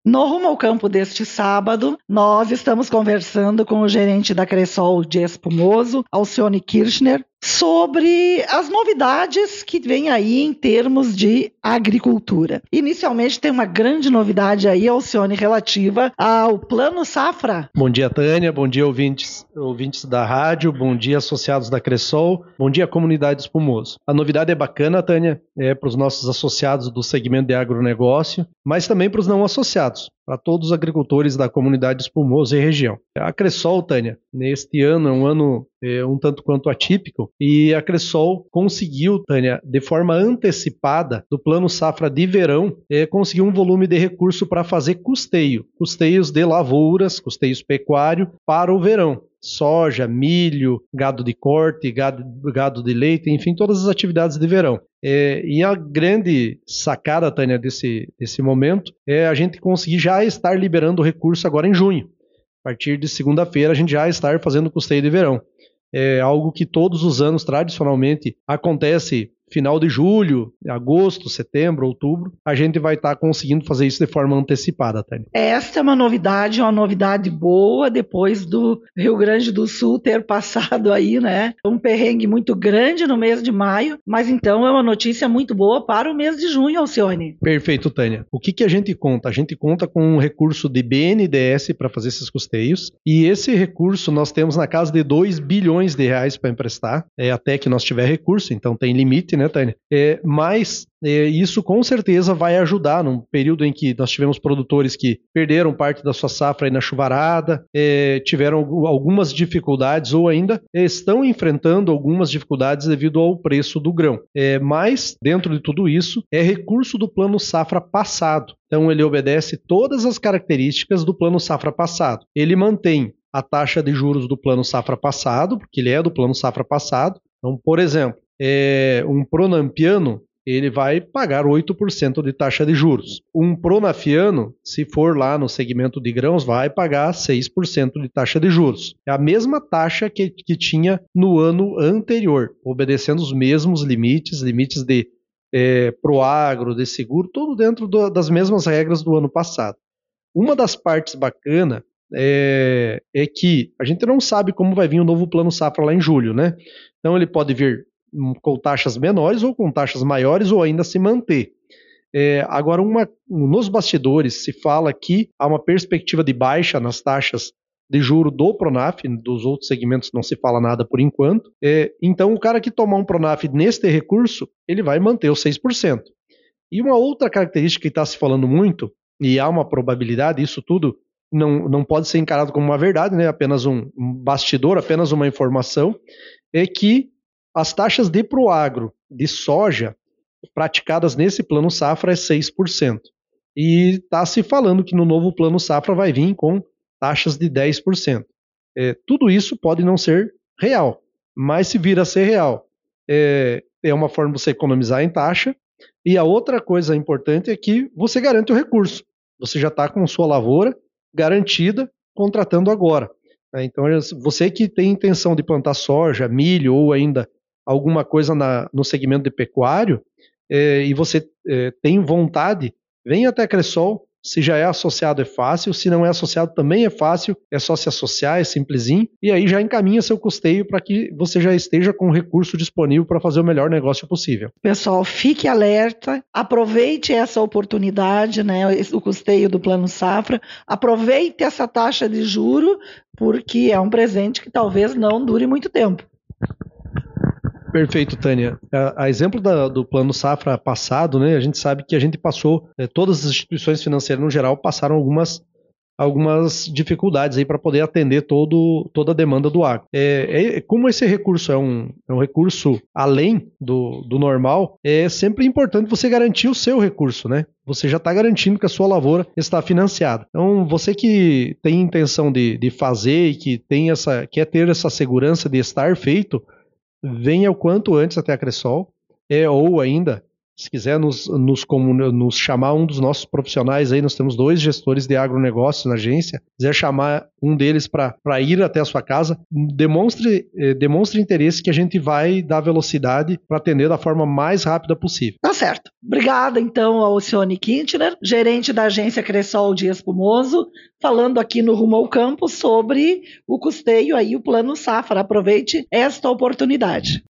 No Rumo ao Campo deste sábado, nós estamos conversando com o gerente da Cressol de Espumoso, Alcione Kirchner, sobre as novidades que vem aí em termos de agricultura. Inicialmente tem uma grande novidade aí, Alcione, relativa ao Plano Safra. Bom dia, Tânia, bom dia, ouvintes da rádio, bom dia, associados da Cressol, bom dia, comunidade Espumoso. A novidade é bacana, Tânia, para os nossos associados do segmento de agronegócio, mas também para os não associados, para todos os agricultores da comunidade Espumoso e região. A Cressol, Tânia, neste ano é um ano um tanto quanto atípico, e a Cressol conseguiu, Tânia, de forma antecipada do Plano Safra de verão, conseguiu um volume de recurso para fazer custeios de lavouras, custeios pecuários para o verão. Soja, milho, gado de corte, gado de leite, enfim, todas as atividades de verão. E a grande sacada, Tânia, desse momento é a gente conseguir já estar liberando o recurso agora em junho. A partir de segunda-feira a gente já estar fazendo custeio de verão. É algo que todos os anos, tradicionalmente, acontece final de julho, agosto, setembro, outubro, a gente vai estar conseguindo fazer isso de forma antecipada, Tânia. Esta é uma novidade boa, depois do Rio Grande do Sul ter passado aí, né, um perrengue muito grande no mês de maio, mas então é uma notícia muito boa para o mês de junho, Alcione. Perfeito, Tânia. O que a gente conta? A gente conta com um recurso de BNDES para fazer esses custeios, e esse recurso nós temos na casa de 2 bilhões de reais para emprestar, até que nós tiver recurso, então tem limite, né, Tânia? Mas isso com certeza vai ajudar num período em que nós tivemos produtores que perderam parte da sua safra aí na chuvarada, tiveram algumas dificuldades ou ainda estão enfrentando algumas dificuldades devido ao preço do grão. Mas, dentro de tudo isso, é recurso do Plano Safra passado. Então, ele obedece todas as características do Plano Safra passado. Ele mantém a taxa de juros do Plano Safra passado, porque ele é do Plano Safra passado. Então, por exemplo, um pronampiano, ele vai pagar 8% de taxa de juros. Um pronafiano, se for lá no segmento de grãos, vai pagar 6% de taxa de juros. É a mesma taxa que tinha no ano anterior, obedecendo os mesmos limites de proagro, de seguro, tudo dentro das mesmas regras do ano passado. Uma das partes bacanas é que a gente não sabe como vai vir o novo Plano Safra lá em julho, né? Então ele pode vir com taxas menores ou com taxas maiores ou ainda se manter. Agora, nos bastidores se fala que há uma perspectiva de baixa nas taxas de juro do Pronaf, dos outros segmentos não se fala nada por enquanto. Então, o cara que tomar um Pronaf neste recurso, ele vai manter os 6%. E uma outra característica que está se falando muito, e há uma probabilidade, isso tudo não pode ser encarado como uma verdade, né? Apenas um bastidor, apenas uma informação, é que as taxas de proagro de soja praticadas nesse Plano Safra é 6%. E está se falando que no novo Plano Safra vai vir com taxas de 10%. Tudo isso pode não ser real, mas se vir a ser real, é uma forma de você economizar em taxa. E a outra coisa importante é que você garante o recurso. Você já está com sua lavoura garantida, contratando agora. Então, você que tem intenção de plantar soja, milho ou ainda alguma coisa no segmento de pecuário, e você tem vontade, vem até a Cressol. Se já é associado é fácil, se não é associado também é fácil, é só se associar, é simplesinho, e aí já encaminha seu custeio para que você já esteja com o recurso disponível para fazer o melhor negócio possível. Pessoal, fique alerta, aproveite essa oportunidade, né, o custeio do Plano Safra, aproveite essa taxa de juro, porque é um presente que talvez não dure muito tempo. Perfeito, Tânia. A exemplo do Plano Safra passado, né, a gente sabe que a gente passou, todas as instituições financeiras no geral passaram algumas dificuldades aí para poder atender toda a demanda do agro. Como esse recurso é um recurso além do normal, é sempre importante você garantir o seu recurso, né? Você já está garantindo que a sua lavoura está financiada. Então, você que tem intenção de fazer e que quer ter essa segurança de estar feito, venha o quanto antes até a Cressol, ou ainda, Se quiser nos chamar um dos nossos profissionais aí, nós temos 2 gestores de agronegócio na agência, quiser chamar um deles para ir até a sua casa, demonstre interesse que a gente vai dar velocidade para atender da forma mais rápida possível. Tá certo. Obrigada, então, ao Alcione Kintner, gerente da agência Cressol de Espumoso, falando aqui no Rumo ao Campo sobre o custeio aí, o Plano Safra. Aproveite esta oportunidade.